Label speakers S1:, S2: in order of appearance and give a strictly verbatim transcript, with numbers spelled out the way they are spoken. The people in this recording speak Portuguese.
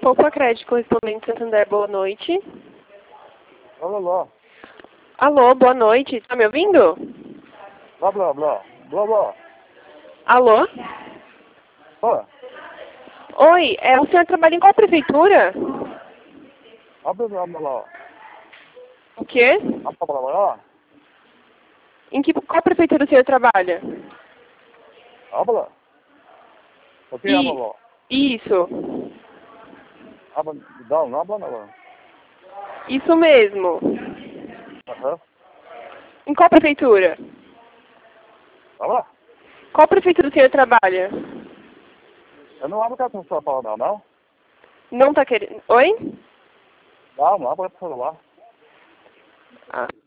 S1: Poupa Crédito Correspondente Santander, boa noite.
S2: Alô, alô.
S1: Alô, boa noite. Tá me ouvindo?
S2: Blá, blá, blá. Blá, blá.
S1: Alô?
S2: Ó.
S1: Oi, é, o senhor trabalha em qual prefeitura?
S2: Blá, blá, blá, blá.
S1: O quê?
S2: Blá, blá, blá, blá.
S1: Em que, qual prefeitura o senhor trabalha?
S2: Blá, blá. O que é blá,
S1: E,
S2: blá?
S1: isso.
S2: Blá, blá, blá, blá, blá, blá.
S1: Isso mesmo.
S2: Aham.
S1: Em qual prefeitura?
S2: Blá, blá.
S1: Qual prefeitura o senhor trabalha?
S2: Eu não abro cartão de São Paulo, não, não?
S1: Não tá querendo... Oi?
S2: Não, não abro cartão de celular.
S1: Ah.